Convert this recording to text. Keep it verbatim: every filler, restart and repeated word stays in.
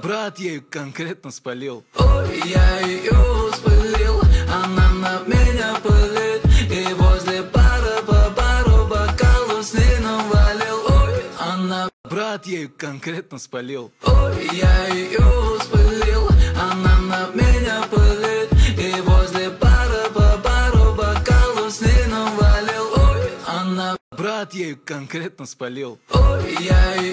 брат, я ее конкретно спалил. Ой, я ее спалил, она на меня пылит. И возле бара по бару бокалу с ней навалил. Ой, она, брат, я ее конкретно спалил. Ой, я ее спалил, она на меня пылит. И возле бара по бару бокалу с ней навалил. Ой, она, брат, я ее конкретно спалил. Ой, я